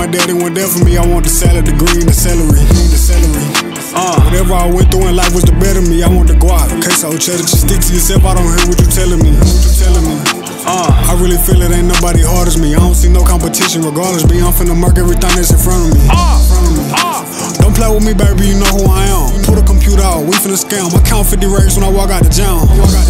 my daddy wasn't there for me. I want the salad, the green, the celery. Whatever I went through in life was the better me. I want the guap. Queso, cheddar, just stick to yourself. I don't hear what you telling me. I really feel it ain't nobody hard as me. I don't see no competition regardless. I'm finna mark everything that's in front of me. Don't play with me, baby, you know who I am. Pull the computer out, we finna scam. I count 50 racks when I walk out the jam.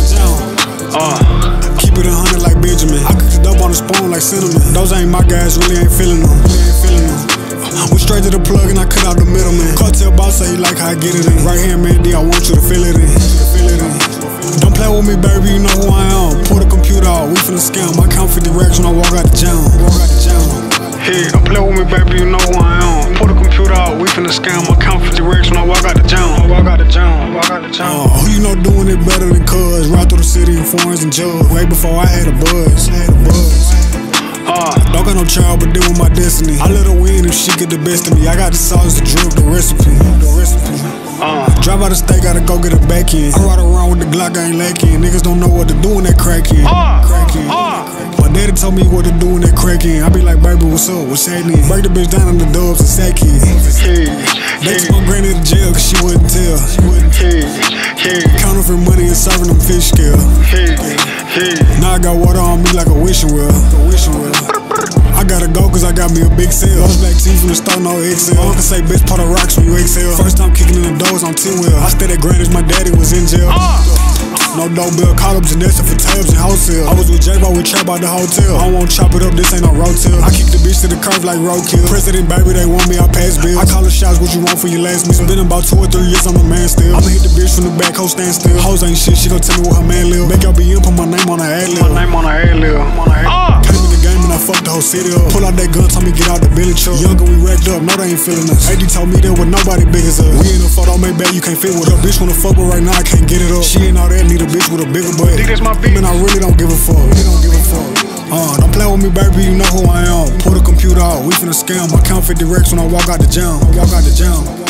Keep it 100 like Benjamin. I cook it up on the spoon like cinnamon. Those ain't my guys, really ain't feeling them. We straight to the plug and I cut out the middleman. Cartel boss say he like how I get it in. Right here, man, D, I want you to feel it in. Don't play with me, baby, you know who I am. Pull the computer out, we finna scam. I count 50 racks when I walk out the jam. Hey, don't play with me, baby, you know who I am. Pull the computer out, we finna scam. I count 50 racks when I walk out the jam. Who you know doing it better than cuz? Ride through the city in foreigns and jugs. Way before I had a buzz. Don't got no child, but deal with my destiny. I let her win if she get the best of me. I got the sauce, the drip, the recipe. Drive out of state, gotta go get a back in. I ride around with the Glock, I ain't lacking. Niggas don't know what to do in that crack in. My daddy told me what to do in that crack in. I be like, baby, what's up, what's happening? Break the bitch down in the dubs and sack it. They took my granny to jail cause she wouldn't tell. Counterfeit money and serving them fish scale. Now I got water on me like a wishing well. I gotta go cause I got me a big sale. Those black teeth from the store, no XL. Uncle say bitch part of rocks when you exhale. First time kicking in the doors on T-Wheel. I stayed at Granny's, my daddy was in jail. No dope bill, call up Janessa for tabs and wholesale. I was with J-Bo, we trap out the hotel. I won't chop it up, this ain't no rotel. I kick the bitch to the curve like roadkill. President, baby, they want me, I pass bills. I call the shots, what you want for your last meal. Been about 2 or 3 years, I'm a man still. I'ma hit the bitch from the back, hoe stand still. Hoes ain't shit, she gon' tell me what her man live. Make y'all be in, put my name on her ad-lib. Came in the game and I fucked the whole city up. Pull out that gun, told me get out the Billy truck. Younger, we wrecked up, no they ain't feeling us. AD told me there was nobody big as us. We in a photo, make bad, you can't fit with her. Bitch wanna fuck with right now, I can't get it up. She ain't all that, need a bitch with a bigger butt. That's my bitch. Man, I really don't give a fuck. Don't play with me, baby, you know who I am. Pull the computer out, we finna scam. I count 50 racks when I walk out the jam.